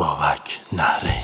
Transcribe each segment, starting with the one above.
Bobak Nari.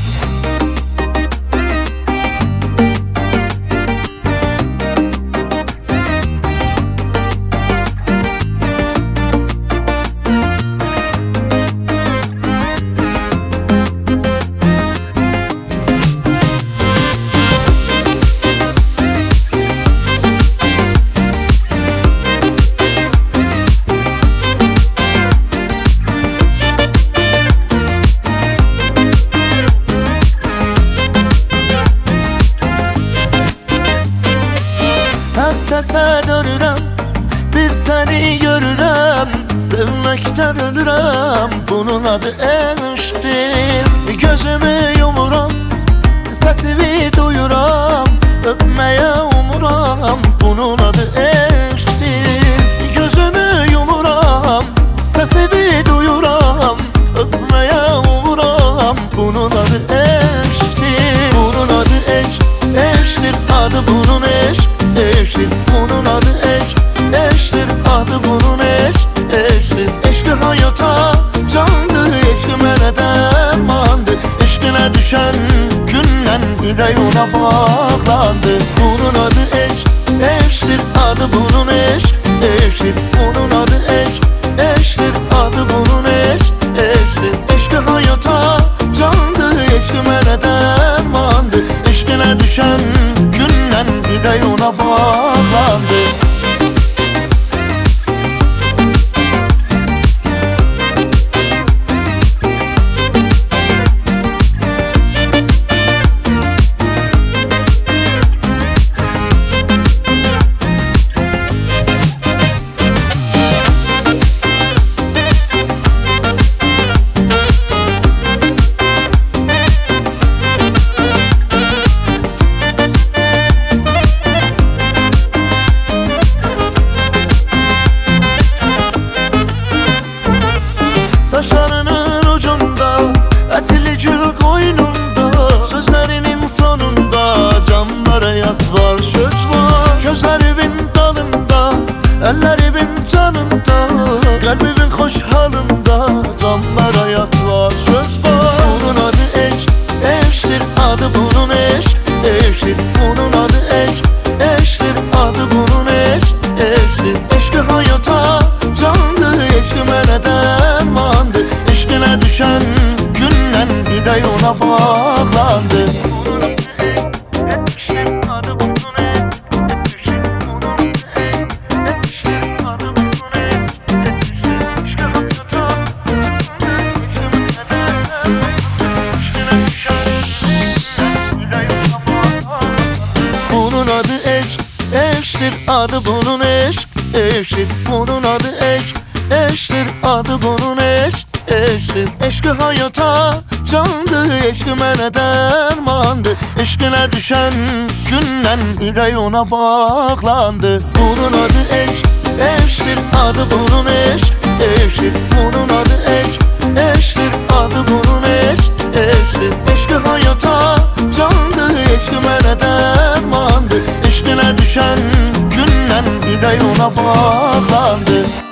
Her sese dönürəm, bir seni görürəm, sevməkdən ölürəm, bunun adı eşqdir. Gözümü yumuram, səsini duyuram, öpməyə umuram, bunun adı eşqdir. Gözümü yumuram, səsini duyuram, öpməyə umuram, bunun adı eşqdir. Bunun adı eşq, eşqdir, adı bunun eşq. Eşqdir, bunun adı eşq, eşqdir, adı bunun eşq, eşqdir. Eşqi hayata candır, eşqi mənə dərmandır. Eşqinə düşən gündən ürək ona bağlandı. Bunun adı eşq, eşqdir, adı bunun eşq, eşqdir. Bunun adı eşq, eşqdir, adı bunun eşq, eşqdir. Eşqi hayata candır, eşqi mənə dərmandır. Eşqinə düşən gündən ürək ona bağlandı. Saçlarının ucunda, etli gül koynunda, sözlerinin sonunda canlara yat var, söz var. Gözlerimin dalında, ellerimin canında, kalbimin hoş halında canlara yat var, söz var. Bunun adı eşq, eşqdir, adı bunun eşq, eşqdir. Bunun adı eşq, eşqdir, adı bunun eşq, eşqdir. Eşqi hayata candır, eşqi mənə dərmandır. Eşqinə düşən gündən ürək ona bağlandı. Bunun adı eşq, eşqdir, adı bunun eşq, eşqdir. Bunun adı eşq, eşqdir, adı bunun eşq, eşqdir. Eşqi hayata candır, eşqi mənə dərmandır. Eşqinə düşən gündən ürək ona bağlandı. Bunun adı eşq, eşqdir, adı bunun eşq, eşqdir. Bunun adı eşq, eşqdir, adı bunun eşq, eşqdir. Eşqi hayata candır, eşqi mənə dərmandır. Eşqinə düşən gündən ürək ona bağlandı.